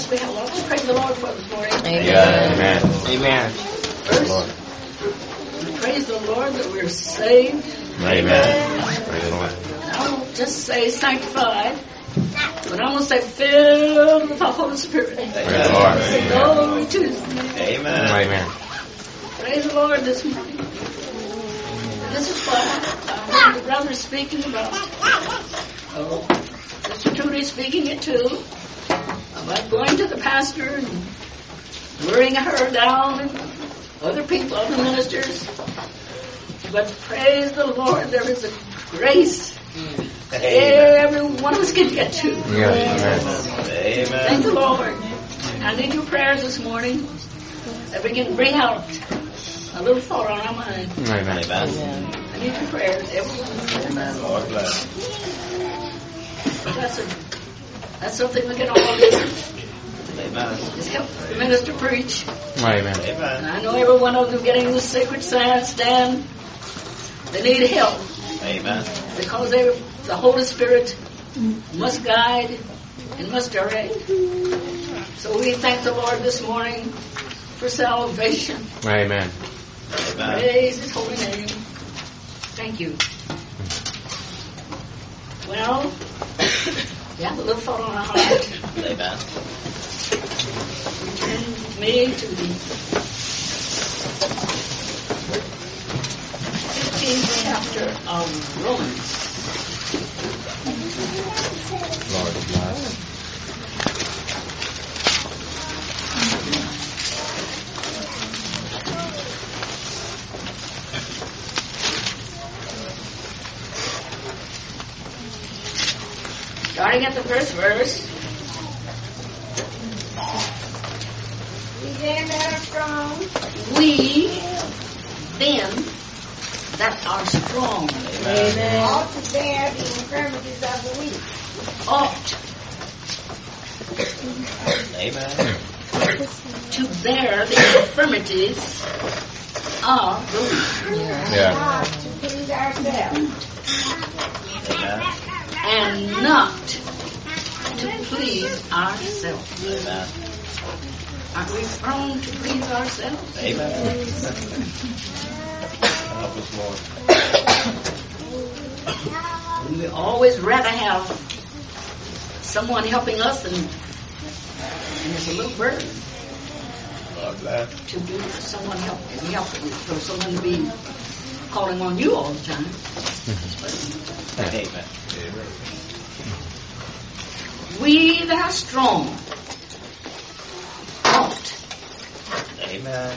Yes, we have a lot to praise the Lord for this morning. Amen. Amen. First, we praise the Lord that we're saved. Amen. Praise the Lord. I won't just say sanctified, but I'm going to say filled with the Holy Spirit. Praise the Lord. Glory to His name. Amen. Amen. Praise the Lord this morning. This is what the brother speaking about. Mr. Trudy speaking it too. About going to the pastor and luring her down and other people, other ministers. But praise the Lord, there is a grace every one of us can get to. Yes. Amen. Thank the Lord. I need your prayers this morning that we can bring out a little thought on our mind. Amen. I need your prayers, everyone. Amen. Lord bless. That's something we can all do. Amen. Just help the minister preach. Amen. And I know every one of them getting the sacred stand. They need help. Amen. Because the Holy Spirit must guide and must direct. So we thank the Lord this morning for salvation. Amen. Praise His holy name. Thank you. Well, you have a little thought on our heart. Amen. Turn with me to the 15th chapter of Romans. Lord bless. Starting at the first verse. We then that are strong ought to bear the infirmities of the weak. Ought Amen. to bear the infirmities of the weak. Yeah. Not to please ourselves. Amen. And not to please ourselves. Amen. Aren't we prone to please ourselves? Amen. Help us, Lord. We always rather have someone helping us than it's a little burden Lord bless. to do someone for someone to be calling on you all the time. Amen. We that are strong ought Amen.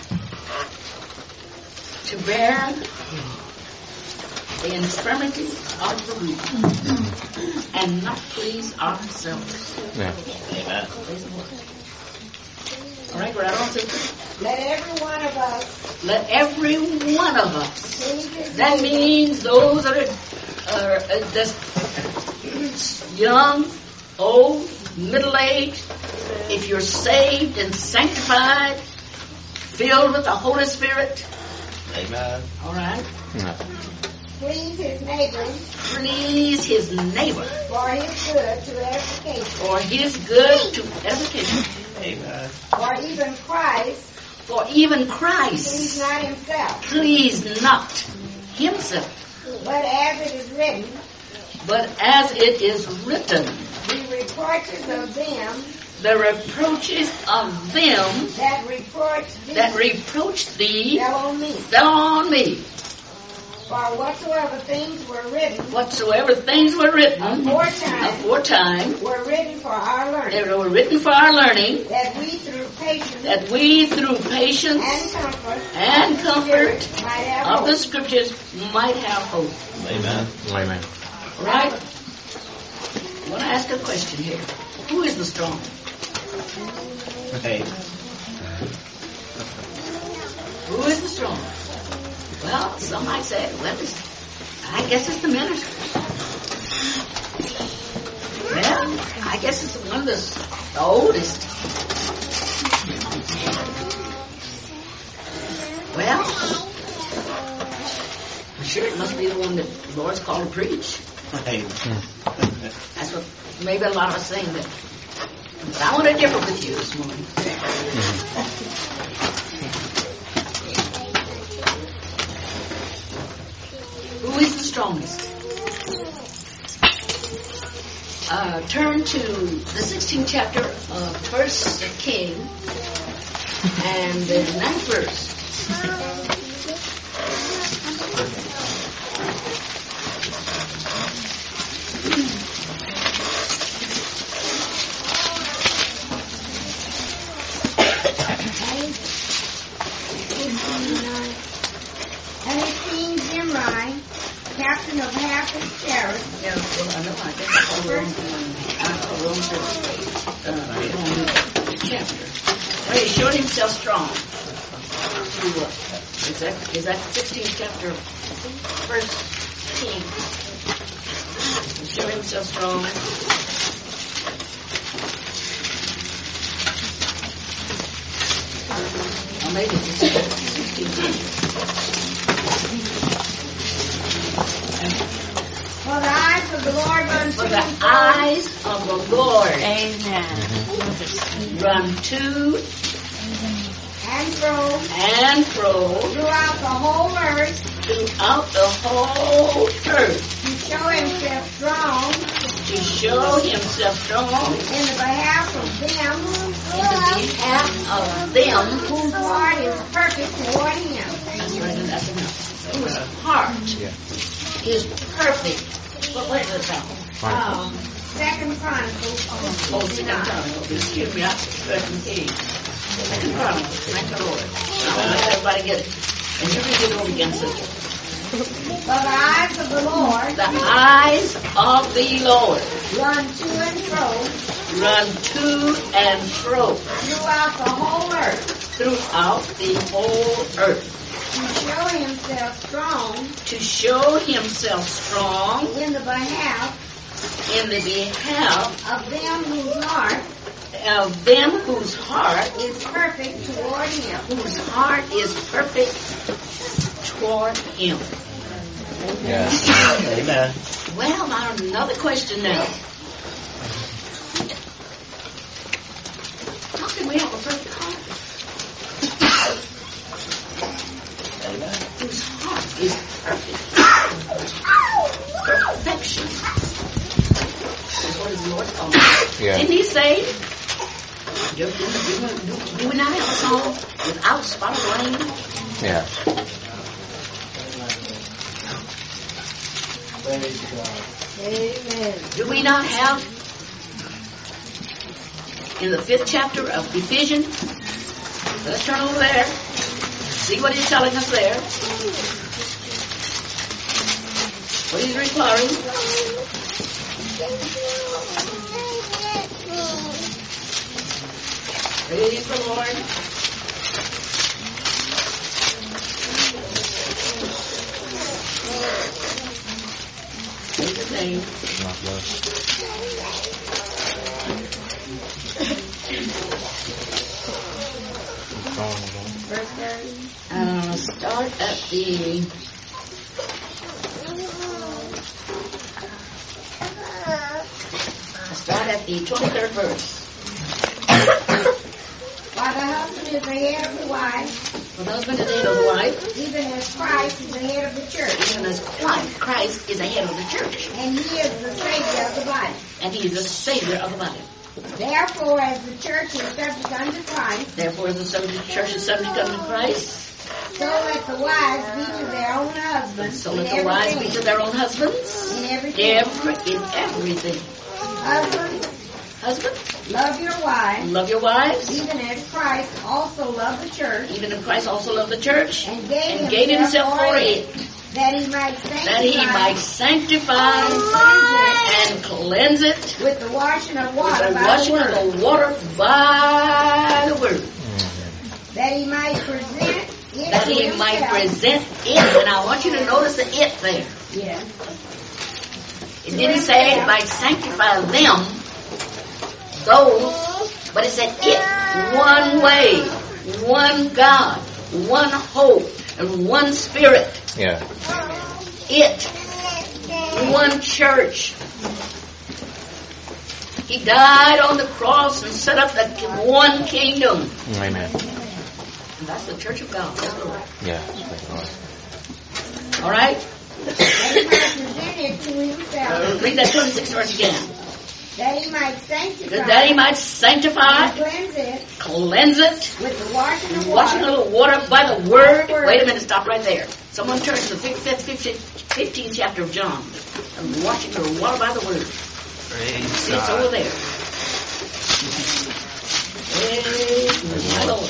to bear the infirmities of the weak and not please ourselves. Yeah. Amen. Praise the Lord. All right, right on, sister. Let every one of us Let every one of us. please his That neighbor. means those that are that's young, old, middle-aged. If you're saved and sanctified, filled with the Holy Spirit, Amen. all right, Please his neighbor please his neighbor for his good to edification. for his good to edification. Amen. For even Christ For even pleased Christ not himself, pleased not himself, but as it is written, but as it is written, the reproaches of them the reproaches of them that reproach thee that reproached thee fell on me. fell on me. For whatsoever things were written Whatsoever things were written aforetime aforetime, were written for our learning, they were written for our learning, that we through patience that we through patience and comfort and comfort might have of hope. the Scriptures might have hope. Amen. Amen. All right? I want to ask a question here. Who is the strong? Hey. Who is the strong? Well, some might say, well, I guess it's the minister. Well, I guess it's the one that's the oldest. Well, I'm sure it must be the one that the Lord's called to preach. Hey. That's what maybe a lot of us saying that But I want to differ with you this morning. Who is the strongest? Turn to the 16th chapter of 1 King and the 9th verse. And it King Zimri, captain of half his chariot. Yeah, well, I know. I think it's all wrong. Chapter. Well, he showed himself strong. To what? Is that 16th chapter, first King? He showed himself strong. Or maybe it's 16th. For the eyes of the Lord run For to the eyes of the Lord Amen. run to and fro and fro throughout the whole earth throughout the whole earth to show himself strong to show himself strong in the behalf of them in the behalf of them whose heart is perfect toward him. that's enough. Whose heart is perfect. What is it about? Second Chronicles. Oh, Second Chronicles. Excuse me, I'm Second King. Second Chronicles. Thank the Lord. I'll let everybody get it. And you read it over again, sister. For the eyes of the Lord The eyes of the Lord run to and fro run to and fro throughout the whole earth throughout the whole earth to show himself strong to show himself strong in the behalf in the behalf of them whose heart is perfect toward him. whose heart is perfect toward him. Yeah. Amen. Well, now another question now. How can we have a perfect heart? Whose heart is perfect. Perfection. That's what his Lord called it. Yeah. Didn't he say? Do we not have a song without spot of rain? Yeah. Amen. Do we not have in the 5th chapter of Ephesians? Let's turn over there. See what he's telling us there. What he's requiring. Praise the Lord. Praise his name. Not blessed. Verse 30. Start at the Start at the 23rd verse. While the husband is the head of the wife, For the husband is the head of the wife, even as Christ is the head of the church, even as Christ is the head of the church, and he is the Savior of the body. and he is the Savior of the body. Therefore, as the church is subject unto Christ, Therefore, as the church is subject unto Christ, so let the wives be to their own husbands. so let the wives be to their own husbands In everything. in everything. Husbands, Husbands, love your wives, love your wives, even as Christ also loved the church, even as Christ also loved the church, and and gave himself for it, that he might sanctify and cleanse it with the washing of with water the by the washing word, of the water by the word, that he might present it that to he himself. might present it. And I want you to notice the it there. Yeah. It didn't say it might sanctify them, those, but it said it. One way, one God, one hope, and one spirit. Yeah. It. One church. He died on the cross and set up that one kingdom. Amen. And that's the church of God. Yeah. Thank you, Lord. All right? That he might present it to himself. Read that 26th verse again. That he might sanctify. That he might sanctify, and cleanse it, with the washing of washing a water. little water by the word. Wait a minute, stop right there. Someone turn to the 15th chapter of John. And washing a little water by the word. Praise It's over there. Praise my Lord.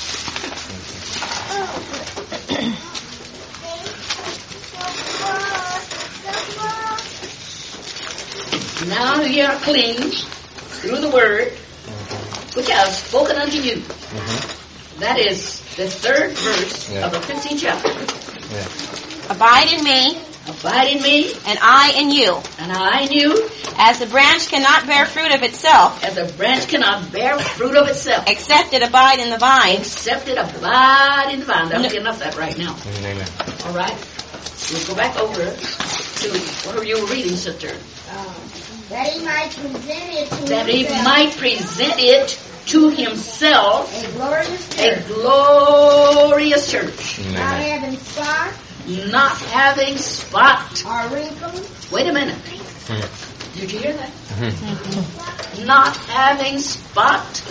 Now ye are clean through the word which I have spoken unto you. Mm-hmm. That is the 3rd verse of the 15th chapter. Yeah. Abide in me, Abide in me, and I in you. and I in you, As the branch cannot bear fruit of itself, as a branch cannot bear fruit of itself, except it abide in the vine. except it abide in the vine. I'll get enough of that right now. Amen. All right? We'll go back over to whatever you were reading, sister. That he might present it to That he himself. might present it to himself A glorious a church. glorious church, Not Amen. having spot not having spot. or wrinkle Wait a minute. Mm-hmm. Did you hear that? Mm-hmm. Not having spot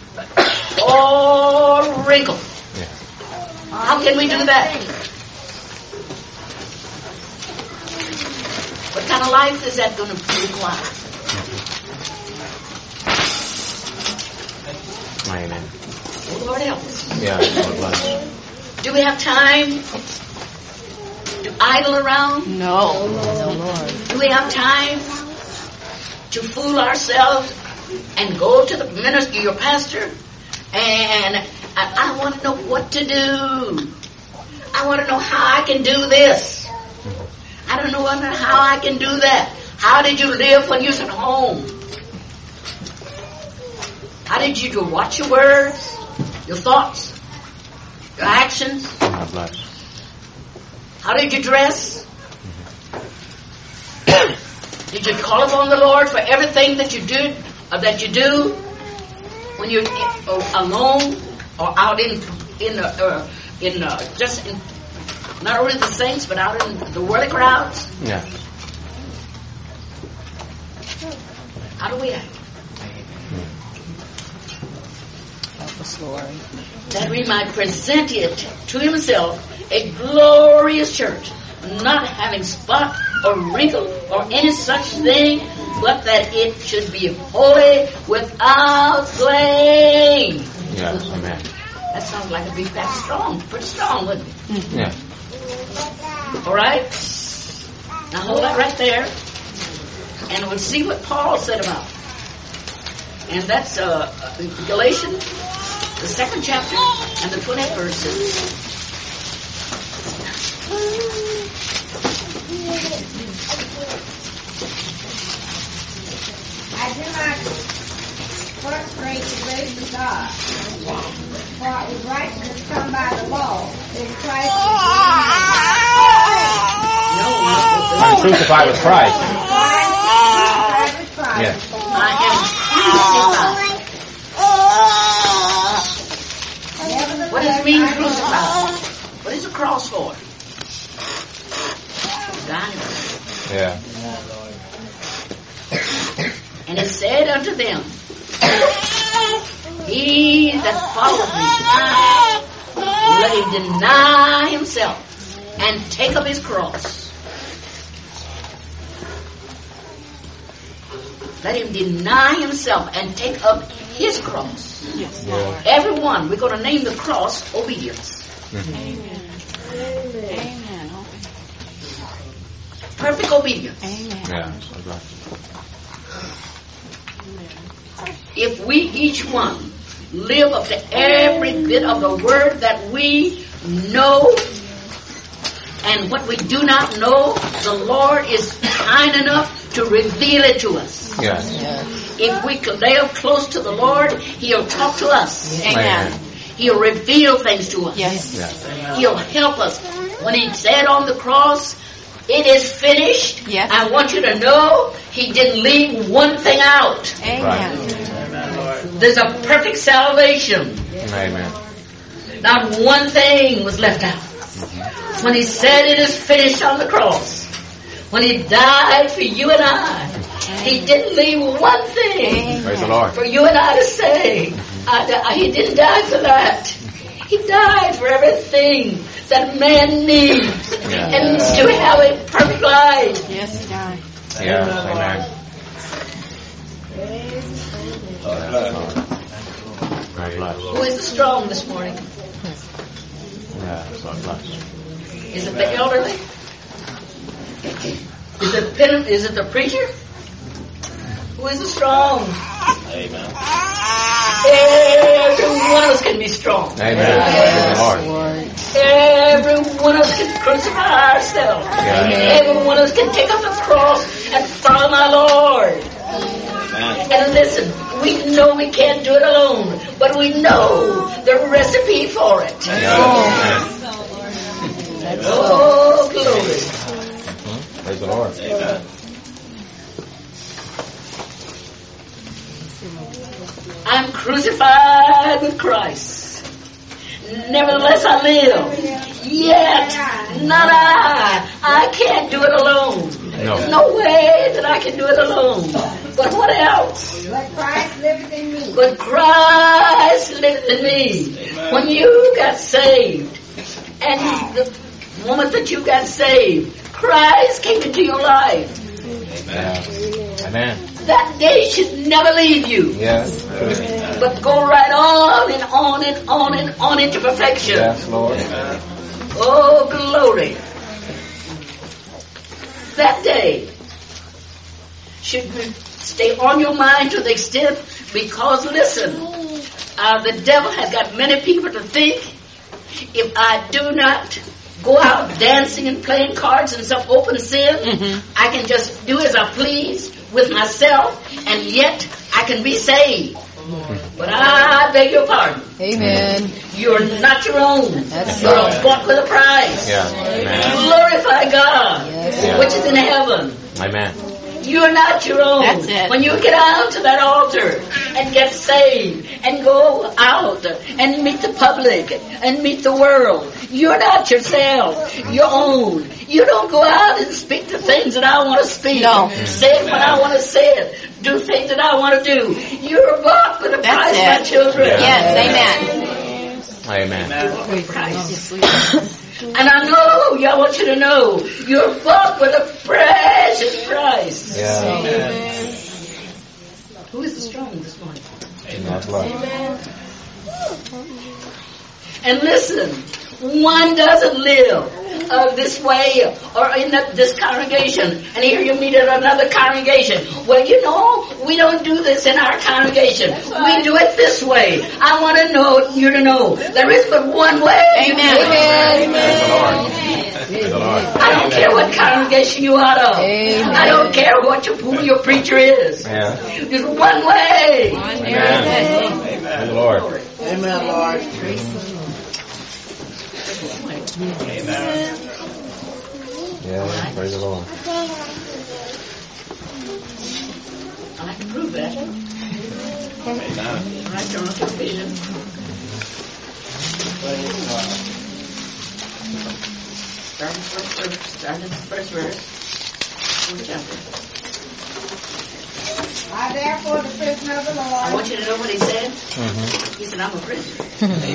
or wrinkle. Yeah. How can we do that? What kind of life is that going to require? Amen. Oh, Lord help us. Yeah. Lord bless. Do we have time to idle around? No. Do we have time to fool ourselves and go to the minister, your pastor, and I want to know what to do. I want to know how I can do this. I don't know how I can do that. How did you live when you was at home? How did you do? Watch your words, your thoughts, your actions. God bless. How did you dress? Did you call upon the Lord for everything that you did, that you do when you're alone or out just in not only the saints but out in the worldly crowds? Yeah. How do we act? Help us, Lord. That we might present it to himself a glorious church, not having spot or wrinkle or any such thing, but that it should be holy without blame. Yes. Amen. That sounds like a big fat strong, pretty strong, wouldn't it? Yeah. All right? Now hold that right there, and we'll see what Paul said about it. And that's Galatians, the 2nd chapter, and the 20th verses. I do not frustrate the grace of God. For if righteousness come by the law, then Christ I'm crucified with Christ. Yes. I am crucified. What does it mean, crucified? What is the cross for? Dying. Yeah. And it said unto them, he that followeth me, let him deny himself and take up his cross. Let him deny himself and take up his cross. Yes, Yeah. Lord. Everyone, we're going to name the cross obedience. Amen. Amen. Perfect obedience. Amen. Yeah. God bless. If we each one live up to every bit of the word that we know, and what we do not know, the Lord is kind enough to reveal it to us. Yes. If we could live close to the Lord, He'll talk to us. Amen. He'll reveal things to us. Yes. Yes. He'll help us. When He said on the cross, It is finished. Yes. I want you to know He didn't leave one thing out. Amen. There's a perfect salvation. Amen. Not one thing was left out. When He said it is finished on the cross, when He died for you and I, He didn't leave one thing Praise the Lord. for you and I to say. He didn't die for that. He died for everything that man needs and to have a perfect life. Yes, He died. Yes. Amen. Very blessed. Who is the strong this morning? Yes, Lord bless. Is it the elderly? Is it the preacher? Who is the strong? Amen. Every one of us can be strong. Amen. Praise the Lord. Every one of us can crucify ourselves. Yeah. Every one of us can take up the cross and follow my Lord. And listen, we know we can't do it alone, but we know the recipe for it. Oh, glory. Praise the Lord. Amen. I'm crucified with Christ. Nevertheless I live. Yet, not I. I can't do it alone. No. There's no way that I can do it alone. But what else? But Christ liveth in me. But Christ liveth in me. When you got saved, and the moment that you got saved, Christ came into your life. Amen. Amen. That day should never leave you. Yes. But go right on and on and on and on into perfection. Yes, Lord. Oh, glory. That day should stay on your mind to the extent, because listen, the devil has got many people to think, if I do not go out dancing and playing cards in some open sin, I can just do as I please with myself, and yet I can be saved. But I beg your pardon. Amen. You're not your own. You're bought with a price. Yeah. Amen. Glorify God, Yeah. which is in heaven. Amen. You're not your own. That's it. When you get out to that altar and get saved and go out and meet the public and meet the world, you're not yourself. Your own. You don't go out and speak the things that I want to speak. No. Say it when I want to say it. Do things that I want to do. You're bought with a price, my it. children. Yes, amen. Amen. Price. And I know, I want you to know, you're bought with a precious price. Yeah. Who is the strong this morning? God bless. And listen, one doesn't live this way or in this congregation, and here you meet at another congregation. Well, you know, we don't do this in our congregation. We do it this way. I want to know you to know there is but one way. Amen. Praise the Lord. Praise the Lord. I don't care what congregation you are of. Amen. I don't care who your preacher is. Yeah. There's one way. Amen. Praise the Lord. Amen, Lord. Yeah. Praise the Lord. I can prove that. Right there on television. Starting the first verse. Fourth chapter. I therefore, the prisoner of the I Lord, want you to know what he said. Mm-hmm. He said, I'm a prisoner.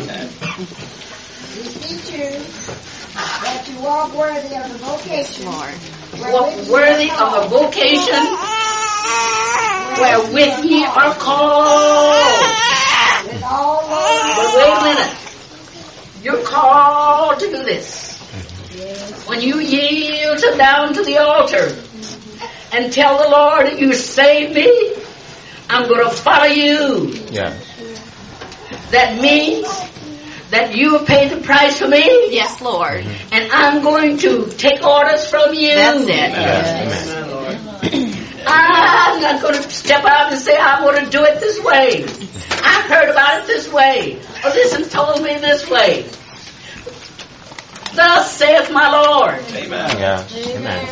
beseech you that you walk worthy of the vocation Walk worthy of a vocation wherewith ye are called. with all But love. wait a minute. You're called to do this. When you yield down to the altar and tell the Lord, you save me, I'm going to follow you. Yeah. That means that you have paid the price for me, Yes, Lord. and I'm going to take orders from you. That's it. Yes. I'm not going to step out and say, I'm going to do it this way. I heard about it this way. Or this one told me this way. Thus saith my Lord. Amen. Yeah. Amen.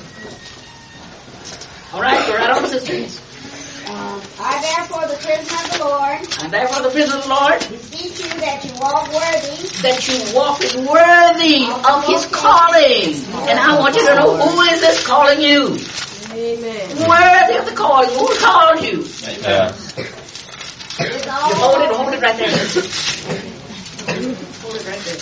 All right, go right on, sisters. I therefore the prisoner of the Lord And therefore the prisoner of the Lord, beseech you that you walk worthy that you walk in worthy of His calling. And I want you to know, who is this calling you? Amen. Worthy of the calling. Who called you? Yeah. with all You hold it right there. Hold it right there.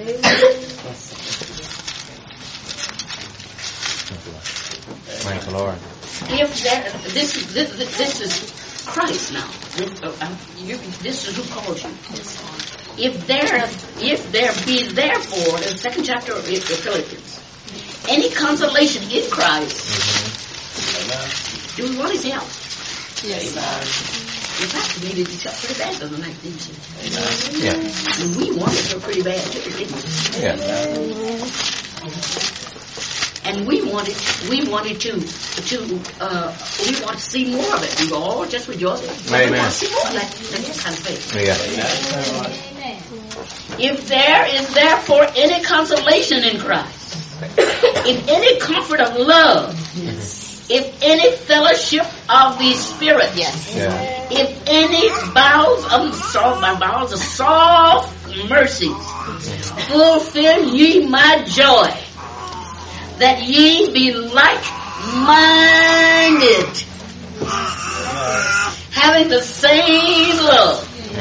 Thank the Lord. If there, this is Christ now. This is who called you. If there be therefore, in the second chapter of Philippians, any consolation in Christ, do we want His help? Yes. In fact, we needed His help pretty bad the other night, didn't you? Yeah. And we wanted her pretty bad too, didn't we? Yeah. And we wanted to we want to see more of it. We were all just rejoicing. Amen. We want to see more of that kind of faith. Yeah. If there is therefore any consolation in Christ, if any comfort of love, if any fellowship of the Spirit, Yes. Yeah. if any bowels of soft mercies, fulfill ye my joy, that ye be like-minded, having the same love,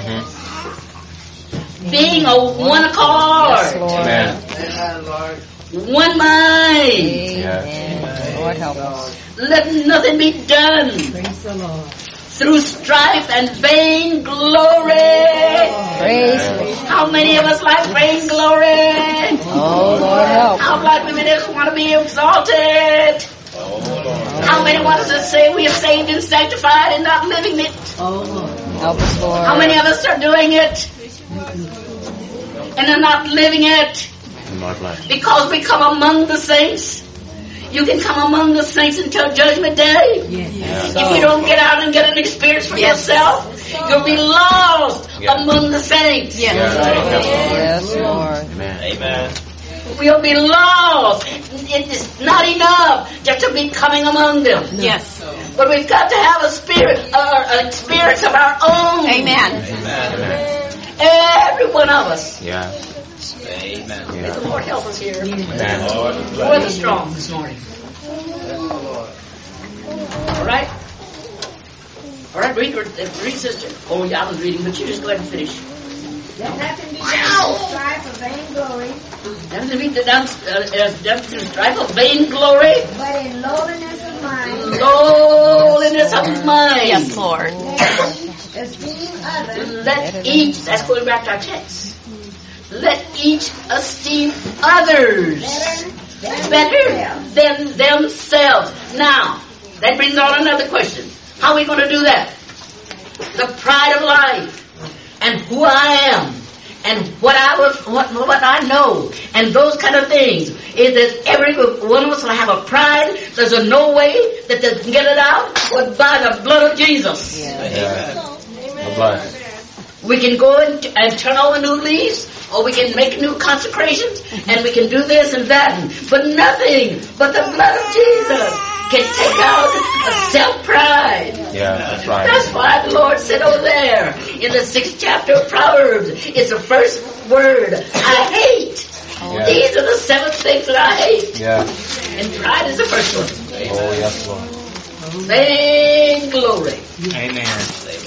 being of one accord, Amen. one mind. Yeah. Lord help us. Let nothing be done through strife and vain glory. Praise Him. How many of us like vain glory? Oh, Lord help. How like many of us want to be exalted? How many want us to say we are saved and sanctified and not living it? Help us, Lord. How many of us are doing it and are not living it? Lord bless. Because we come among the saints. You can come among the saints until Judgment Day. If you don't get out and get an experience for yourself, you'll be lost among the saints. Yes, Lord. Amen. Amen. We'll be lost. It is not enough just to be coming among them. Yes. But we've got to have a spirit, an experience of our own. Amen. Amen. Every one of us. Yeah. May the Lord help us here. Amen. We're the strong this morning. All right? All right, read, sister. Oh, yeah, I was reading, but you just go ahead and finish. Let nothing be done with strife or vainglory, Doesn't be done through strife of vainglory, but in lowliness of mind. lowliness of mind. Yes, Lord. Esteem others Let each, that's going back to our text. Let each esteem others better than themselves. Now, that brings on another question. How are we going to do that? The pride of life and who I am and what I know and those kind of things is that every one of us will have a pride. There's no way that they can get it out but by the blood of Jesus. Yeah. Lord bless. We can go and turn over new leaves, or we can make new consecrations, and we can do this and that. But nothing but the blood of Jesus can take out a self-pride. Yeah, that's right. That's why the Lord said over there in the 6th chapter of Proverbs, it's the first word, I hate. Yeah. These are the 7 things that I hate. Yeah. And pride is the first one. Oh, yes, Lord. Vainglory. Amen.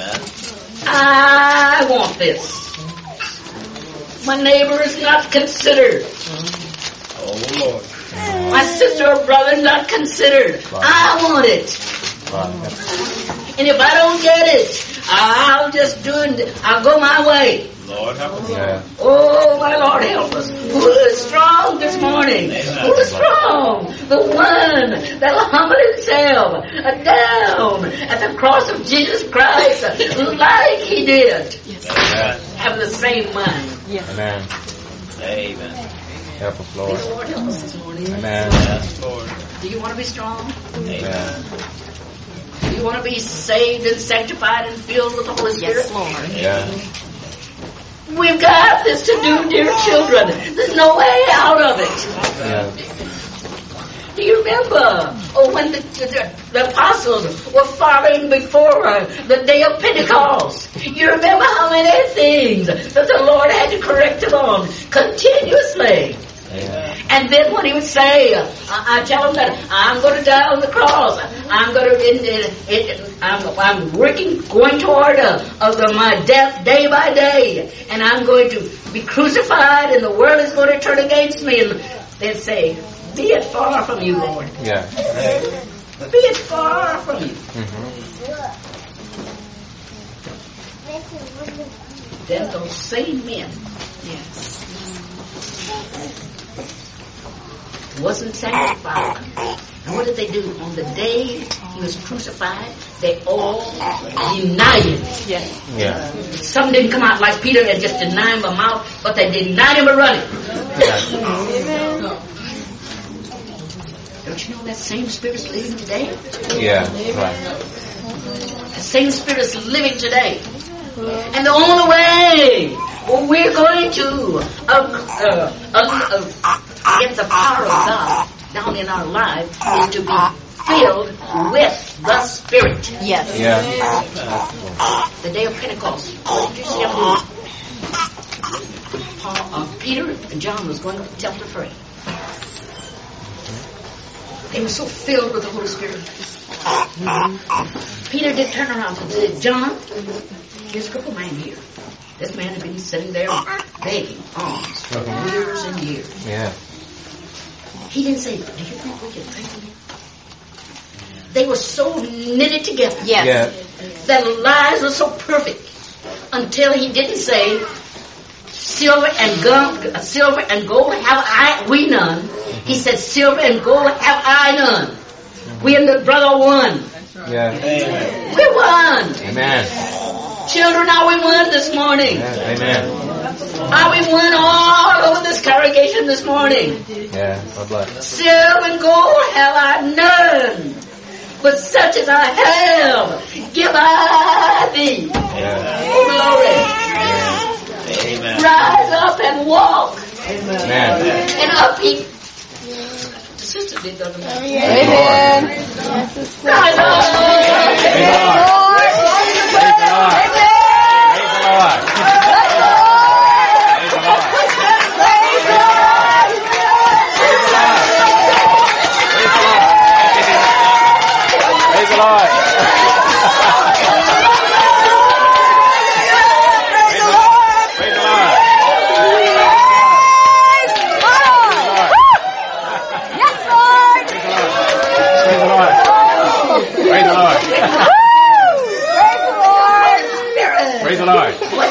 I want this. My neighbor is not considered. Oh, Lord. My sister or brother not considered. I want it. And if I don't get it, I'll just do it. I'll go my way. Lord help us. Yeah. Oh, my Lord, help us. Who is strong this morning? Who is strong? The one that'll humble himself down at the cross of Jesus Christ like he did. Amen. Have the same mind. Amen. Amen. Help us, Lord. Please, Lord, help us this morning. Amen. Yes, Lord. Do you want to be strong? Amen. Do you want to be saved and sanctified and filled with the Holy Spirit? Yes, Lord. Yeah. We've got this to do, dear children. There's no way out of it. Yeah. Do you remember when the apostles were following before the day of Pentecost? You remember how many things that the Lord had to correct them on continuously? Yeah. And then when he would say, I tell him that I'm going to die on the cross. I'm going to, I'm working, going toward my death day by day, and I'm going to be crucified, and the world is going to turn against me. And they'd say, "Be it far from you, Lord. Yeah. Be it far from you." Then those same men, wasn't sanctified. And what did they do? On the day he was crucified, they all united. Yeah. Some didn't come out like Peter and just deny him a mouth, but they denied him a running. Don't you know that same Spirit's living today? Yeah. Right. The same Spirit's living today. And the only way we're going to get the power of God down in our life is to be filled with the Spirit. Yes. Yeah. The day of Pentecost. What did you see them do? Peter and John was going to the temple to pray. They were so filled with the Holy Spirit. Peter did turn around and said, "John, there's a crippled man here. This man had been sitting there begging alms for years and years." Yeah. He didn't say, "Do you think we can pray for him?" They were so knitted together. Yeah. Their lives were so perfect until he didn't say, silver and gold have we none. He said, "Silver and gold have I none." We and the brother one. Yeah. We're one. Amen. Children, are we one this morning? Yeah. Amen. Are we one all over this congregation this morning? Yeah. God bless. Silver and gold have I none, but such as I have, give I thee. Yeah. Glory. Amen. Rise up and walk. Amen. And up he. The sister did that. Amen. Rise up. Praise the Lord. Praise the Lord. Praise the Lord. Praise the Lord. Praise the Lord. Praise the Lord. Praise the Lord. Praise the Lord. Praise the Lord. Praise the Lord.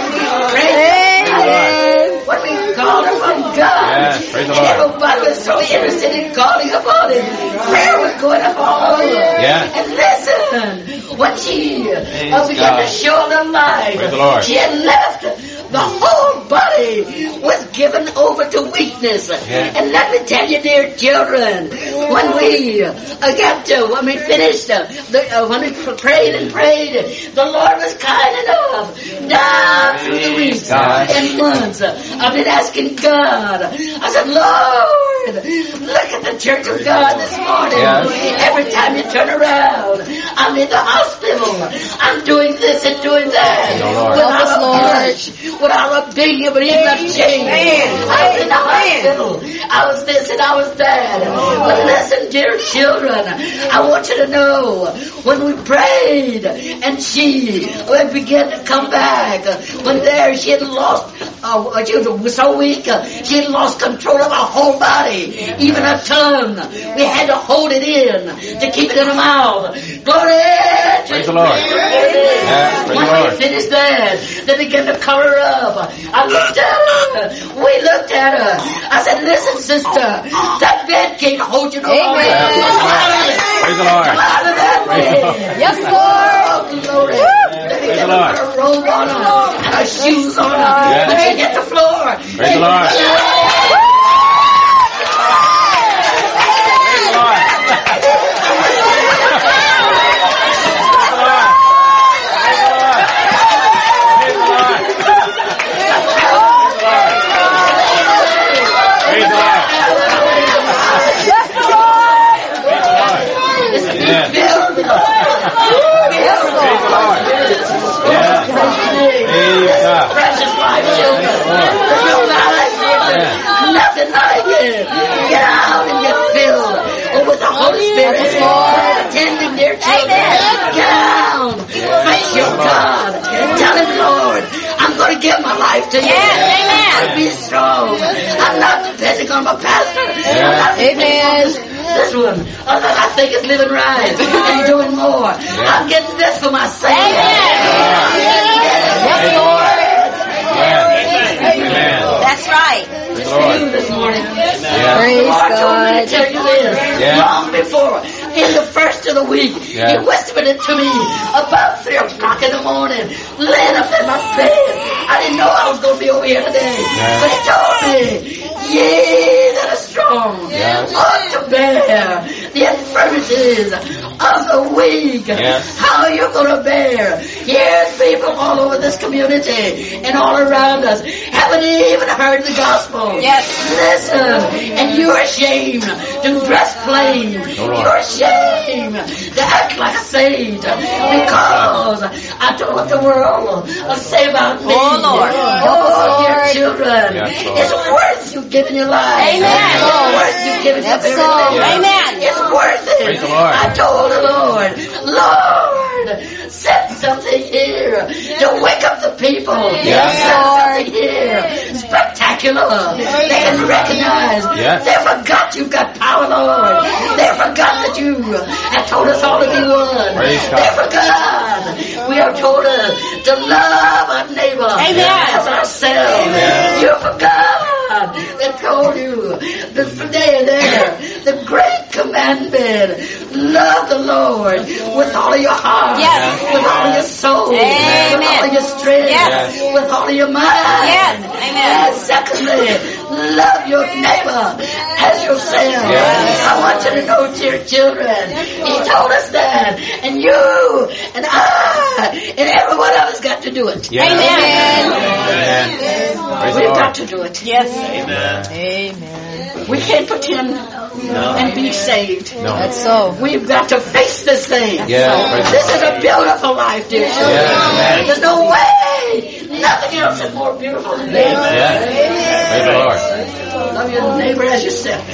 When we called upon God, Yes, praise the Lord. everybody was so interested in calling upon Him. Prayer was going up all over. Yeah. And listen, when she began to God. show the light, Praise the Lord. she had left. The whole body was given over to weakness. Yeah. And let me tell you, dear children, when we when we finished, when we prayed and prayed, the Lord was kind enough down through the weeks and months. I've been asking God. I said, "Lord, look at the church of God this morning. Yes. Every time you turn around, I'm in the hospital. I'm doing this and doing that. Oh, Lord. Without Help us, a Lord. push, without a being able to even change. I was in the hospital. I was this and I was that. But listen, dear children, I want you to know, when we prayed and she began to come back, when there she had lost, she was so weak, she had lost control of her whole body, even her tongue. We had to hold it in to keep it in her mouth. Glory to Praise the Lord. Yes, praise when the we Lord. finished that, they began to cover her up. I looked at her. We looked at her. I said, "Listen, sister, that bed can't hold you no longer. Amen. Come out of it. Praise the Lord. Come out of that Praise the bed." Lord. Yes, Lord. Oh, glory. They Praise began the to Lord. put a robe on her and her shoes on her. Yes. When she hit the floor. Praise the Lord. Praise the Lord. Praise the Lord. anointed. Get out and get filled with the Holy Spirit. Attending dear children. Get out. Face your God. Tell him, Lord, I'm going to give my life to you. I'll be strong. I'm not depending on my pastor. I'm not depending on this one. Although I think it's living right and doing more. I'm getting this for my Savior. Yes, Lord. Amen. That's right. It's for you this morning. Praise Lord told me to God. tell you this. Long before, in the first of the week, He whispered it to me about 3 o'clock in the morning, laying up in my bed. I didn't know I was going to be over here today. But He told me, ye that are strong ought to bear the infirmities of the weak. How are you going to bear? Here's people all over this community and all around us haven't even heard the gospel. Listen, and you're ashamed to dress plain. You're ashamed to act like a saint because I don't know what the world will say about me. Oh, dear children, it's worth you giving your life. It's worth you giving your everything. It's worth it. Praise the Lord. I told the Lord, set something here to wake up the people. Set something here spectacular. They can recognize. They forgot you've got power, Lord. They forgot that you have told us all to be one. They forgot. We are told to love our neighbor as ourselves. You forgot. They told you there, the great commandment, love the Lord with all of your heart, with all of your soul, with all of your strength, with all of your mind. And secondly, love your neighbor as yourself. I want you to know, dear children, He told us that, and you and I and every one of us got to do it. We've got to do it. Amen. We can't pretend and be saved. That's so. We've got to face this thing. This is a beautiful life, dear children. There's no way. Nothing else is more beautiful than this. Praise the Lord. Love your neighbor as yourself.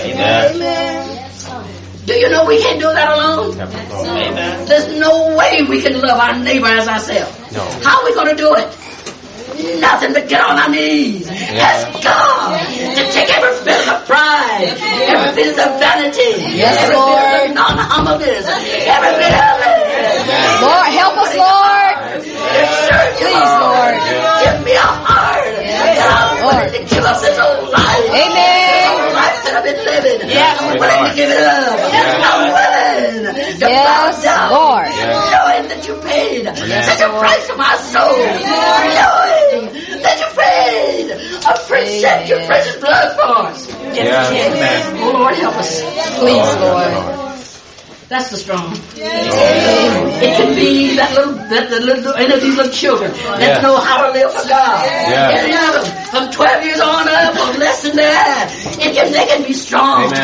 Do you know we can't do that alone? There's no way we can love our neighbor as ourselves. How are we going to do it? Nothing but get on our knees. Ask God to take every bit of pride, every bit of vanity, every bit of non-humbleness, every bit of it. Lord, help us, Lord. Please, Lord. Give me a heart that I'm willing to give up this old life. This old life that I've been living. I'm willing to give it up. I'm willing to bow down. Lord. Knowing that you paid such a price for my soul. Knowing that you paid your precious blood for us. Oh, Lord, help us. Please, Lord. That's the strong. It can be that any of these little children that know how to live for God. Any of them from 12 years on up or less than that. They can be strong.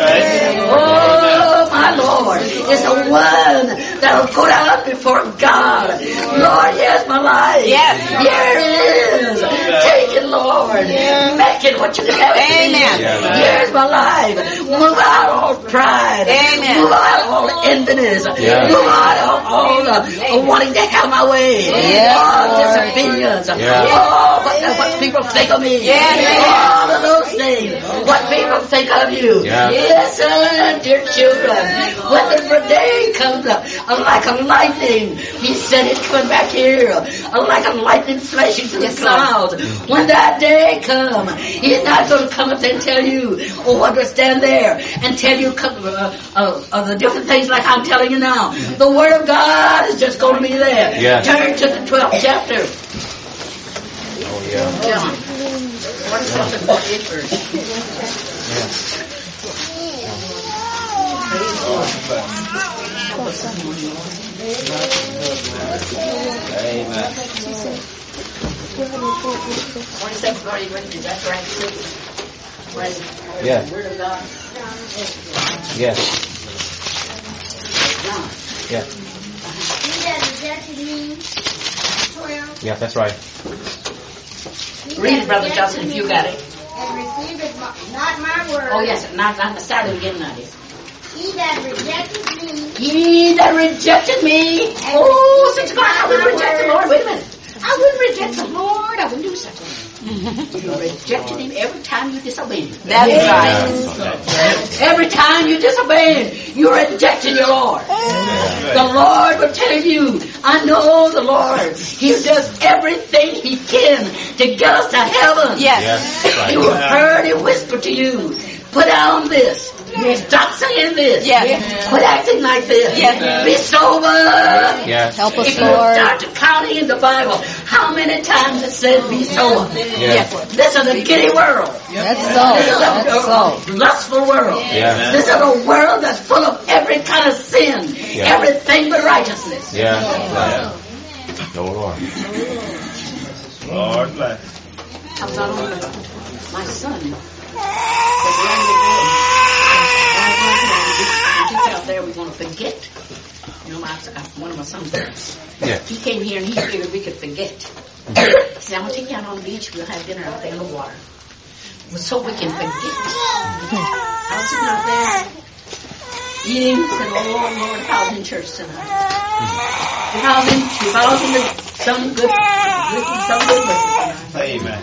Oh, my Lord. It's the one that will go out before God. Lord, here's my life. Here it is. Take it, Lord. Make it what you have. Here's my life. Move out all pride. Move out all enviness. Move out all wanting to have my way. All disobedience. What people think of me. All of those things. What people think of you. Listen, dear children. When the day comes like a lightning, He said it's coming back here. Like a lightning flashing through the clouds. When that day comes, He's not going to come up there and tell you, understand there, and tell you of the different things like I'm telling you now. The Word of God is just going to be there. Turn to the 12th chapter. John. 47, 48 verse. Amen. 27, 48 verse. Is that correct? Yes. Word of God. Yes. Does that mean 12? Yes, that's right. Read it, Brother Johnson, if you got it. and receiveth not my word. Oh, yes, not the start of again, not it. He that rejected me, Ye that rejected me. Oh, Sister Clark, I wouldn't reject the Lord. Wait a minute. I wouldn't reject the Lord. I wouldn't do such a thing. You rejected him every time you disobeyed him. That's right. Every time you disobey him, you're rejecting your Lord. The Lord will tell you, I know the Lord. He does everything he can to get us to heaven. Yes. You heard him whisper to you, put down this. Stop saying this. Yes. Quit acting like this. Yes. Be sober. Yes. Help us, If you Lord. start to counting in the Bible, how many times it said be sober? Yes. This is a giddy world. That's so. This is That's a so. lustful world. Yes. This is a world that's full of every kind of sin, everything but righteousness. Yes. No, Lord. Lord bless. I was out on my son. Out there, we're going to forget. You know, one of my sons. Yeah. He came here and he figured we could forget. He said, I'm going to take you out on the beach. We'll have dinner out there in the water. So we can forget. I was sitting out there eating. I said, oh, Lord, if I was in church tonight. If I was in some good tonight. Amen.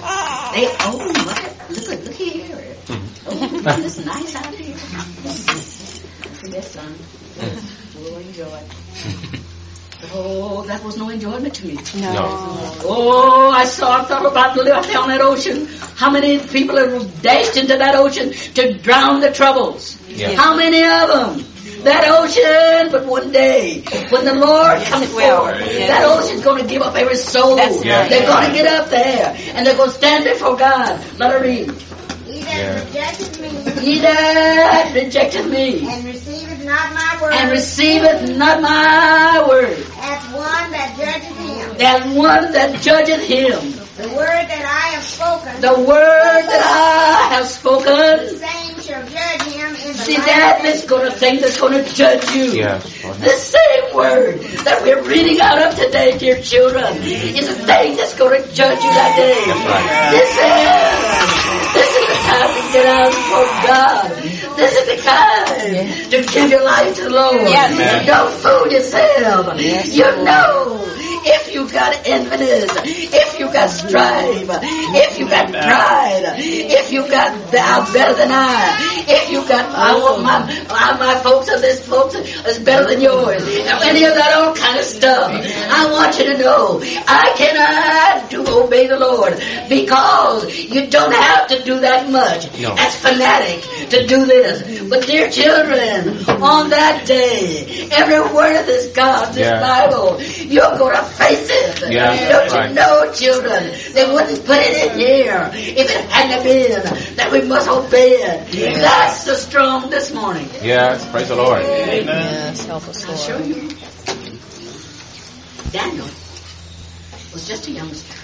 Look here. Oh, it's nice out here. Yes, son. We'll enjoy. But that was no enjoyment to me. No. Oh, I thought about living out there on that ocean. How many people have dashed into that ocean to drown the troubles? Yeah. How many of them? That ocean, but one day, when the Lord comes forward, that ocean's going to give up every soul. That's right. They're going to get up there, and they're going to stand before God. Let her read. he that rejected me, He that rejected me, and receiveth not my word, and receiveth not my word, as one that judgeth him. that one that judgeth him, The word that I have spoken, the word that I have spoken, the same shall judge him in the see last that day. is going to thing that's going to judge you. Yes. The same word that we're reading out of today, dear children, is the thing that's going to judge you that day. That's right. This is the time to get out before God. This is the time to give your life to the Lord. Yes. Don't fool yourself. You know, if you got enviness, if you got strife, if you got pride, if you got thou better than I, if you got my folks or this folks is better than yours, any of that old kind of stuff, I want you to know I cannot obey the Lord because you don't have to do that much. No. As fanatic to do this. But dear children, on that day, every word of this God, this Bible, you're going to face it. Yeah, Don't right. you know, children, they wouldn't put it in here if it hadn't been that we must obey it. That's the strong this morning. Yes. Praise the Lord. Amen. Yes. Help us, I'll show Lord. you. Daniel was just a youngster.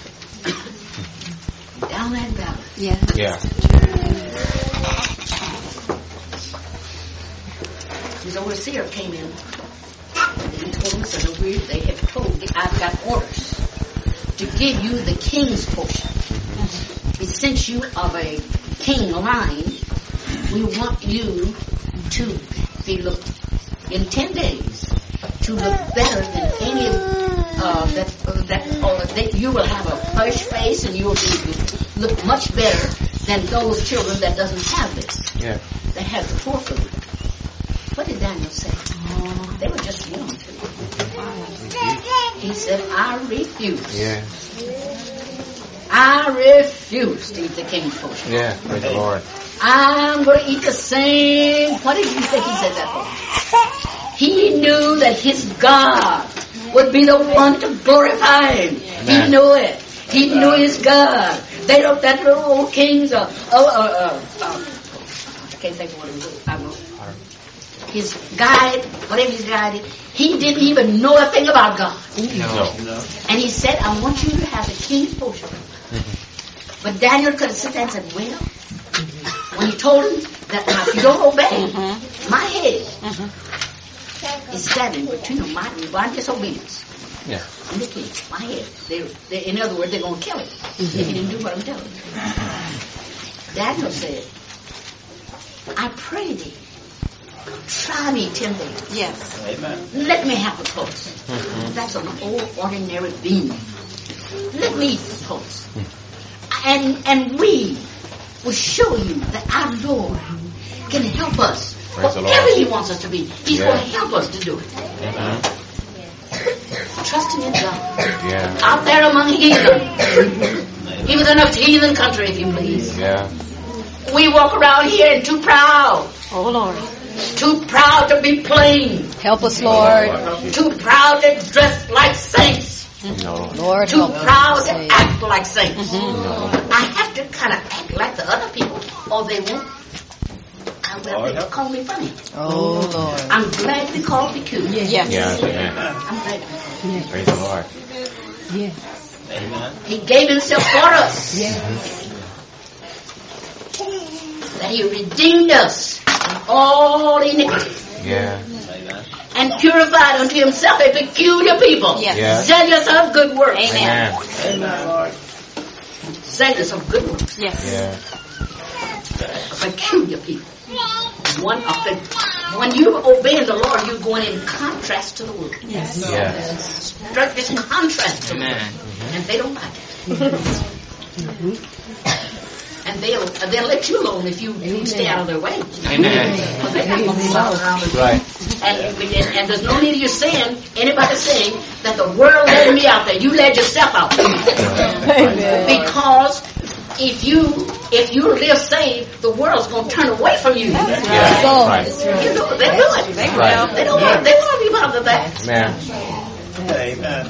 Down that valley. Yeah. Yeah. His overseer came in and he told him, said, they have told me I've got orders to give you the king's portion. Since you of a king line, we want you to be looked in 10 days to look better than any that you will have a fresh face and you will look much better than those children that doesn't have this. Yeah. They have the poor food. What did Daniel say? They were just young too. He said, I refuse. Yeah. I refuse to eat the king's portion. Yeah. Praise the Lord. I'm going to eat the same. What did you think he said that for? He knew that his God would be the one to glorify him. Amen. He knew it. He knew his God. They don't, that little old king's, I can't think of what it was. I don't know. His guide, whatever his guide is, he didn't even know a thing about God. No. And he said, I want you to have the king's portion. But Daniel could have sit there and said, well, when he told him that now if you don't obey, my head is standing between my disobedience Yeah. and the king. My head. In other words, they're going to kill him if he didn't do what I'm telling him. Daniel said, I pray thee, try me 10 days. Yes. Let me have a pulse. That's an old ordinary being. Let me eat the pulse. And we will show you that our Lord can help us. Praise the Whatever Lord. He wants us to be, He's Yeah. going to help us to do it. Trusting in God. Yeah. Out there among heathen. He was in a heathen country, if you please. Yeah. We walk around here and too proud. Oh, Lord. Too proud to be plain. Help us, Lord. Too proud to dress like saints. No. Lord, Too help proud us. to act like saints. No. I have to kind of act like the other people, or they won't. They call me funny. Oh, Lord. I'm glad to be called peculiar. Yes. Yes. Amen. I'm glad. Praise the Lord. He gave Himself for us. That He redeemed us from all iniquity Yeah. and purified unto Himself a peculiar people. Yes. Yeah. Zealous of good works. Amen. Amen. Zealous of good works. Yes. Yeah. A peculiar people. When you obey the Lord, you're going in contrast to the world. Yes. Yes. It's in contrast to the world. And they don't like it. And they'll let you alone if you stay out of their way. Amen. Because they're not going to be walking around with you. Right. And there's no need of you saying, anybody saying, that the world led me out there. You led yourself out there. Because if you live saved, the world's going to turn away from you. Yeah. Right. You know, they do it. They Right. They don't want to be bothered with that. Amen.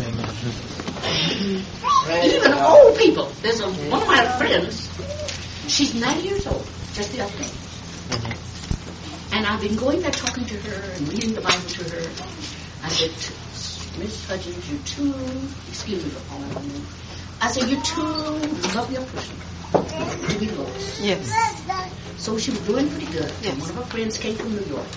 Even old people. There's one of my friends. She's 90 years old. Just the other day. And I've been going there talking to her and reading the Bible to her. I said, Miss Hudgens, you too, excuse me for calling her name. I said, you too love your person to be lost. Yes. So she was doing pretty good. Yes. One of her friends came from New York.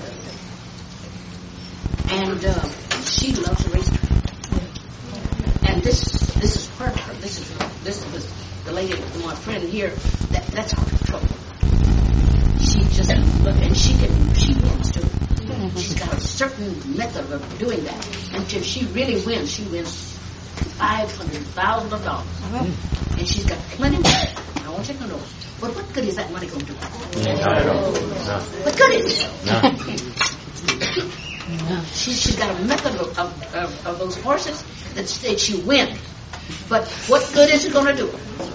And she loves the racetrack. And this is her. This was the lady, my friend here. That's her trouble. She just and she wins too. She's got a certain method of doing that. Until she really wins, she wins $500,000. And she's got plenty of money. I want you to know. But what good is that money going to do? What good is it? She's got a method of those horses that she wins. But what good is it going to do?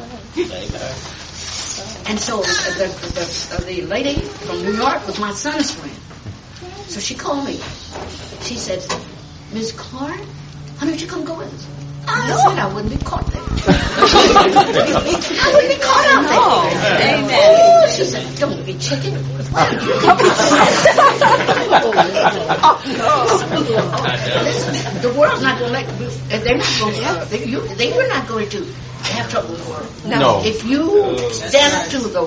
And so the lady from New York was my son's friend. So she called me. She said, Miss Clark, why don't you come go with us? I said I wouldn't be caught there. I wouldn't be caught out there. Amen. Oh, she said, don't be chicken. Listen, the world's not going to let you. They're not going to. They were not going to have trouble with the world. No. If you stand up to the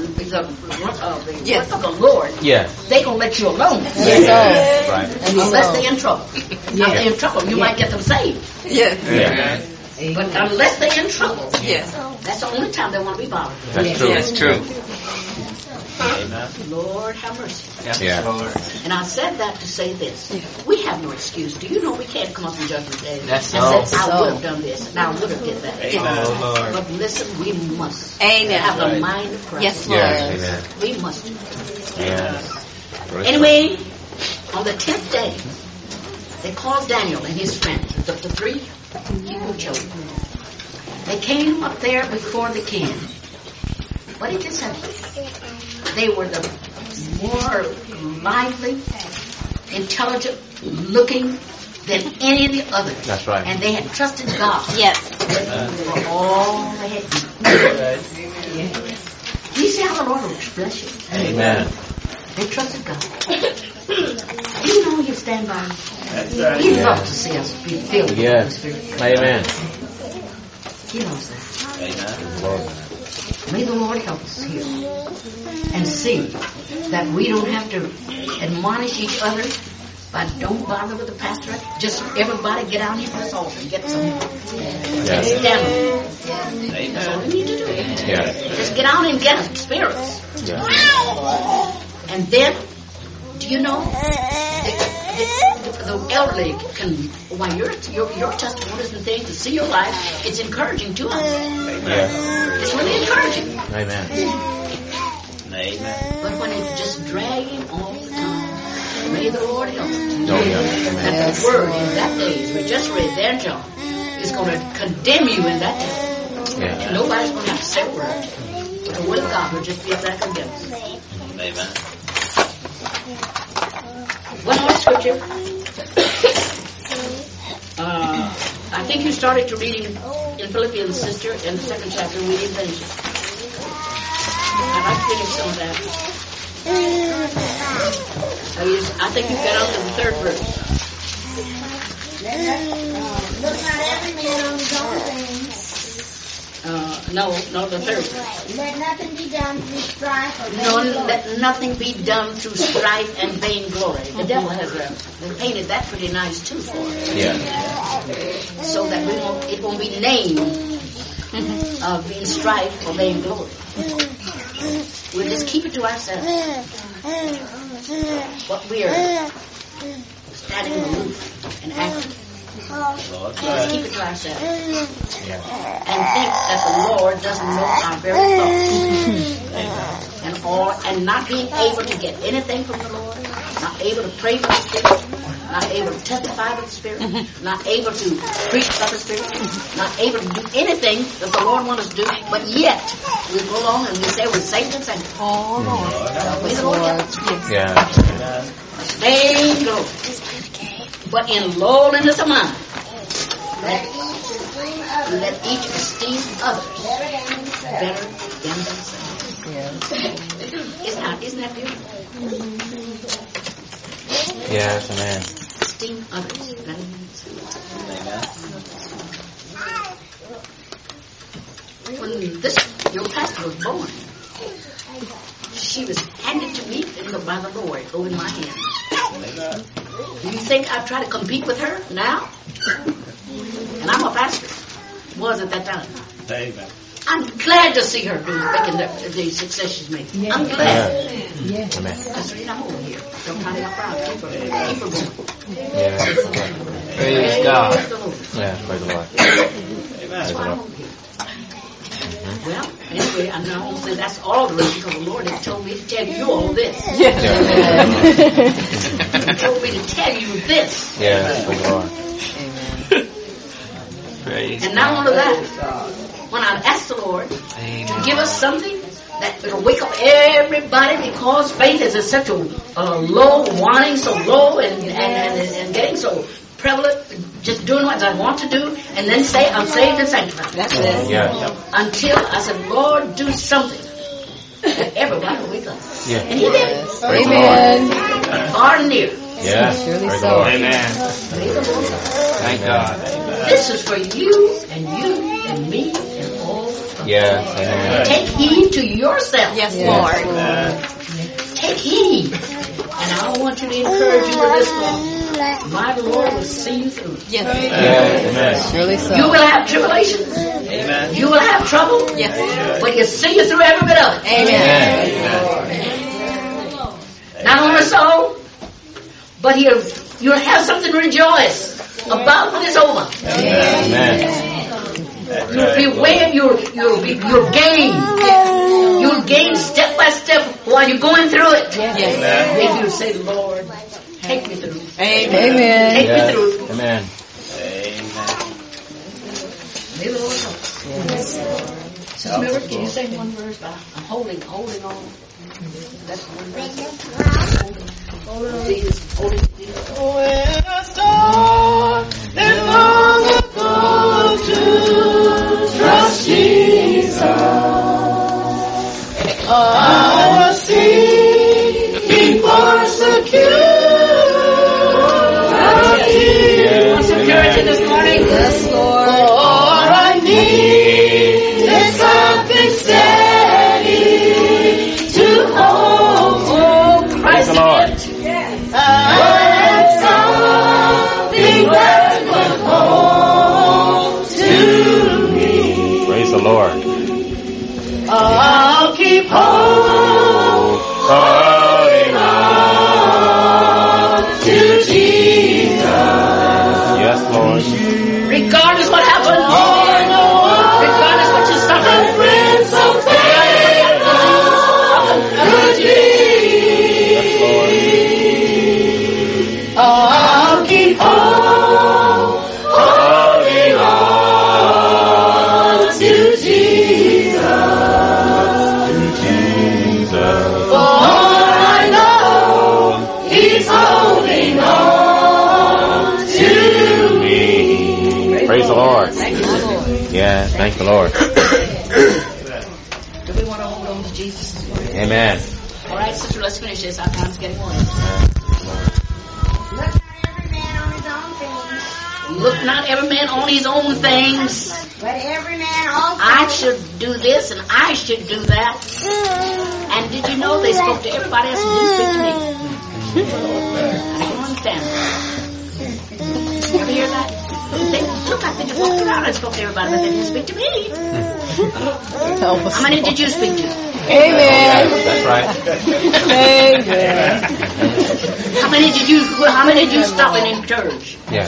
Yes. work of the Lord, Yes. they're going to let you alone. Yes. Right. Unless they're in trouble. If they're in trouble, you might get them saved. Yes. Yeah. But unless they're in trouble, Yes. that's the only time they want to be bothered. That's true. That's true. Lord have mercy. Yeah. And I said that to say this. We have no excuse. Do you know we can't come up in Judgment Day That's and say, so. I would have done this, and I would have did that. Oh, Lord. But listen, we must Amen. have the mind of Christ. Yes, Lord. Yes. Amen. We must. Yes. Anyway, on the 10th day, they called Daniel and his friends, the three Hebrew children. They came up there before the king. What did they say? They were the more lively, intelligent looking than any of the others. That's right. And they had trusted God Yes. for all they had done. You see how the Lord will bless you? Amen. They trusted God. You know He'll stand by us. He loves to see us be filled with the Holy Yes. Spirit. Amen. He loves that. May the Lord help us here and see that we don't have to admonish each other, but don't bother with the pastor. Just everybody get out here to this altar and get some. Yes. Stand up. That's all we need to do. Yeah. Just get out and get an experience. Yeah. And then, do you know, the elderly can, while your testimonies and things, to see your life, it's encouraging to us. Yeah. It's really encouraging. Amen. But when it's just dragging all the time, may the Lord help us. Oh, yeah. That the word in that day, as we just read there, John, is going to condemn you in that day. Yeah. And nobody's going to have to say a word. But the word of God will just be able to condemn us. Amen. One more scripture. I think you started to reading in Philippians, sister, in the second chapter. We didn't finish it. I'd like to finish some of that. I think you got up to the third verse. Look not every man on his own things. No, the third verse. Let nothing be done through strife or No, vain glory. let nothing be done through strife and vain glory. The devil has painted that pretty nice too for us. Yeah. So that it won't be named being strife or vain glory. We'll just keep it to ourselves. What we are standing aloof and acting. Just keep it to ourselves. Yeah. And think that the Lord doesn't know our very thoughts. And not being able to get anything from the Lord, not able to pray for the Spirit, not able to testify with the Spirit, not able to preach by the Spirit, not able to do anything that the Lord wants us to do, but yet we go along and we say we're saved and sanctified. Oh, Lord. May the Lord help us. Yeah. Vain glory. But in lowliness of mind, let each esteem others better than themselves. Isn't that beautiful? Yes, amen. Esteem others better than themselves. When your pastor was born, she was handed to me by the Lord over in my hands. Do you think I'd try to compete with her now? And I'm a pastor. Was at that time. Amen. I'm glad to see her making the success she's making. I'm glad. Yes. Amen. That's the reason I'm over here. So I'm trying to help her out. Keep her going. Yeah. Praise God. the Lord. Yeah, praise the Lord. That's why I'm over here. Well, anyway, I'm not going to say that's all the reason because the Lord has told me to tell you all this. Yeah. He told me to tell you this. Yeah, praise the Lord. Praise And not only that, when I asked the Lord to give us something that will wake up everybody because faith is at such a low, wanting so low and getting so prevalent, just doing what I want to do, and then say, I'm saved and sanctified. That's it. Yeah. Until I said, Lord, do something that everybody will wake up. Yeah. And He did. Praise the Amen. Far and near. Yeah. Surely Praise so. the Lord. Amen. Praise the Lord. Thank God. This is for you and me and all. Yes, amen. Take heed to yourself. Yes, Yes. Lord. Take heed. And I want you to encourage you with this one. My Lord will see you through. Yes. Yeah, amen. Surely so. You will have tribulations. Amen. You will have trouble. Yes. But He'll see you through every bit of it. Amen. Not only so, but you'll have something to rejoice about when it's over. Amen. You'll be weighing, you'll gain. You'll gain step by step while you're going through it. Yes. Then you'll say, Lord, take me through. Amen. Take me Yes. through. Amen. May the Lord help us. Sister Miller, can you say one verse? I'm holding on. That's one verse. Holding on. Jesus. When I saw that long ago to trust Jesus, I was being persecuted. Want some purity this morning? Yes, Lord. All I need is something steady to hold. Oh, Praise Christ the Lord. in it. And something that would hold to me. Praise the Lord. I'll keep holding on to Jesus. Yes, Lord. Regardless what happens, regardless what you suffer, Prince of Faith, I'll keep holding on to Jesus. For I know He's holding on to me. Praise the Lord. Yeah, thank the Lord. do we want to hold on to Jesus? Amen. All right, sister, let's finish this. Our time's getting on. Look not every man on his own things, Look not every man on his own things. but every man also. I should do this and I should do that. And did you know they spoke to everybody else and didn't speak to me? I don't understand. You ever hear that? They look like they just walked around and spoke to everybody, but they didn't speak to me. How many did you speak to? Amen. That's right. Amen. How many did you stop in church? Yeah.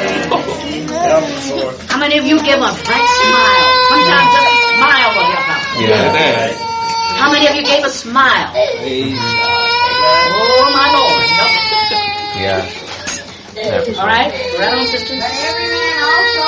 How many of you give a bright smile? Sometimes just a smile will help out. Yeah. How many of you gave a smile? Oh my Lord. Yeah. All right? Right on, sister? But every man also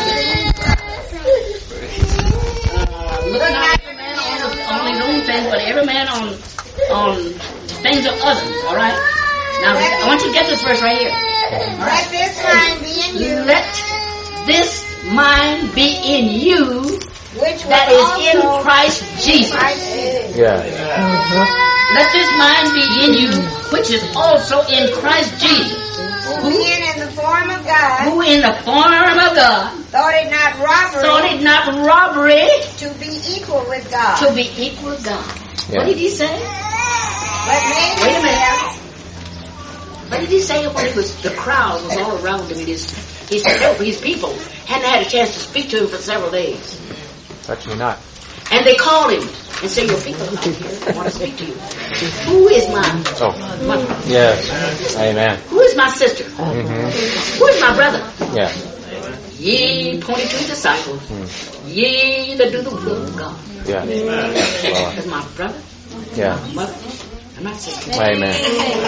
Look not every man on his own things, but every man on things of others. All right? Now, I want you to get this verse right here. let this mind be in you, Let this mind be in you which was that is also in Christ Jesus. Christ Jesus. Yeah. Let this mind be in you, which is also in Christ Jesus. Who being in the form of God, Who in the form of God thought it not robbery thought it not robbery to be equal with God. to be equal with God. Yeah. What did he say? But made Wait a minute. himself What did he say when it was the crowd was all around him? He said, "No, his people hadn't had a chance to speak to him for several days." Touch me not. And they called him and said, "Your people are here. I want to speak to you. Who is my Oh. mother? Yes. Amen. Who is my sister? Mm-hmm. Who is my brother?" Yeah. Ye pointed to the disciples. Ye that do the will of God. Yeah. Lord. Is my brother, Yeah. my mother, and my sister. Amen.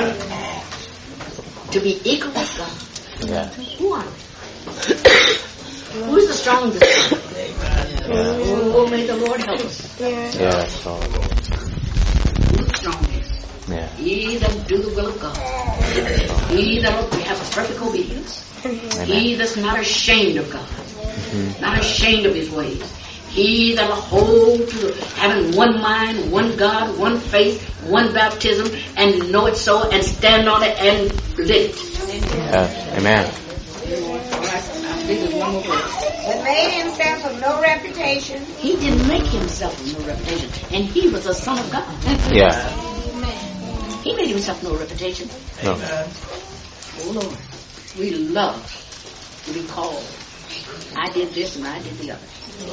To be equal with God. Yeah. Who are we? Who is the strongest? Oh, may the Lord help us. Yes, Lord. Who's the strongest? Yeah. He that do the will of God. He that has perfect obedience. He that's not ashamed of God. Not ashamed of His ways. He that'll hold to having one mind, one God, one faith, one baptism, and know it so, and stand on it and live it. Yes. Amen. This is one more verse. but made himself of no reputation, He didn't make himself no reputation, and he was the Son of God. Yeah. He made himself no reputation. No. Oh Lord, we love to be called. I did this and I did the other.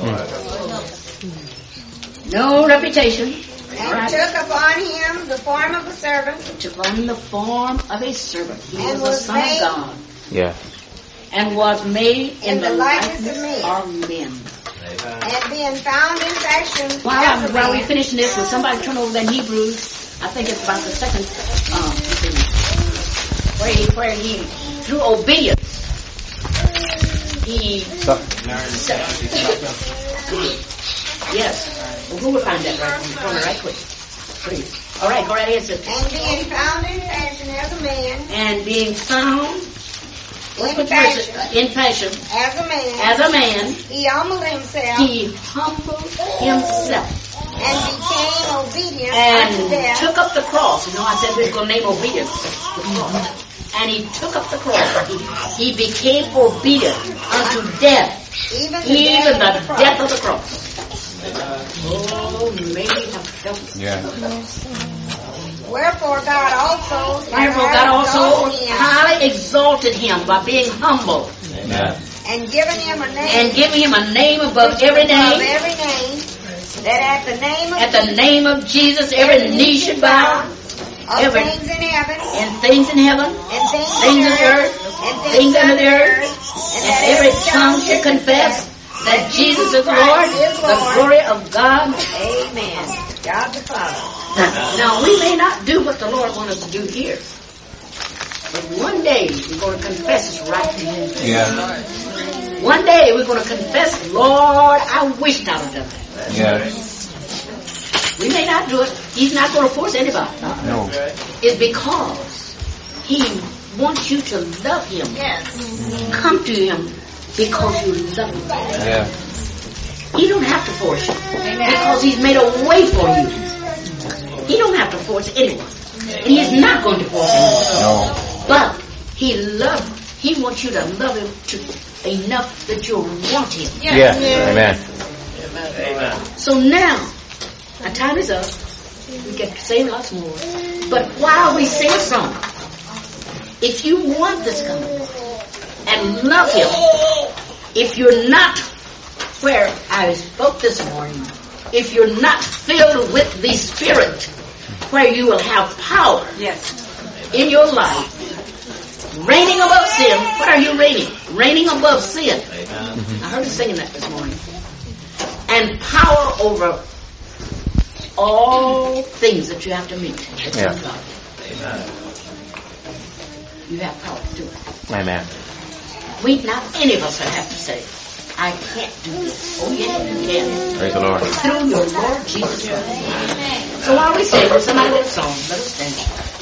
No reputation. and Right. took upon him the form of a servant, Took on the form of a servant. He And was the was Son of made- God, Yeah. and was made in the likeness likeness of of men. and being found in fashion as a While we man. finishing this, will somebody turn over that Hebrews? I think it's about the second where he through obedience he yes. Well, who will find that right quick? Please. All right, go right ahead, sister. And being found in fashion as a man, And being found in fashion as a man, he humbled himself he humbled himself and became obedient unto and death, took up the cross. You know, I said we we're going to name obedience. And he took up the cross. He became obedient unto death, even even the the death of the cross. Oh, may he have helped us. Yeah. Wherefore God also Therefore, God also exalted him highly exalted him by being humble Yeah. and given him a name and giving him a name above every above name, every name, That at the name of At the name of Jesus, every knee should bow. of every- things in heaven And things in heaven, and things things in of the earth, and things under the earth, and and every tongue should confess that Jesus is Lord, the glory of God. Amen. God the Father. Now, we may not do what the Lord wants us to do here, but one day we're going to confess His right to Him. Yeah. One day we're going to confess, Lord, I wished I would have done that. Yeah. We may not do it. He's not going to force anybody. No. It's because He wants you to love Him. Yes. Come to Him because you love Him. Yeah. He don't have to force you because He's made a way for you. He don't have to force anyone. And He is not going to force anyone. No. But He wants you to love Him enough that you'll want Him. Yes. Amen. So now, our time is up. We can say lots more. But while we sing a song, if you want this coming and love Him, if you're not where I spoke this morning, if you're not filled with the Spirit, where you will have power in your life, reigning above sin. What are you reigning? Reigning above sin. I heard you singing that this morning. And power over all things that you have to meet. Yeah. You have power to do it. Amen. We not any of us have to say, I can't do this. Oh yeah, you can. Praise the Lord. Through your Lord Jesus Christ. So while we sing, somebody with a song, let us stand.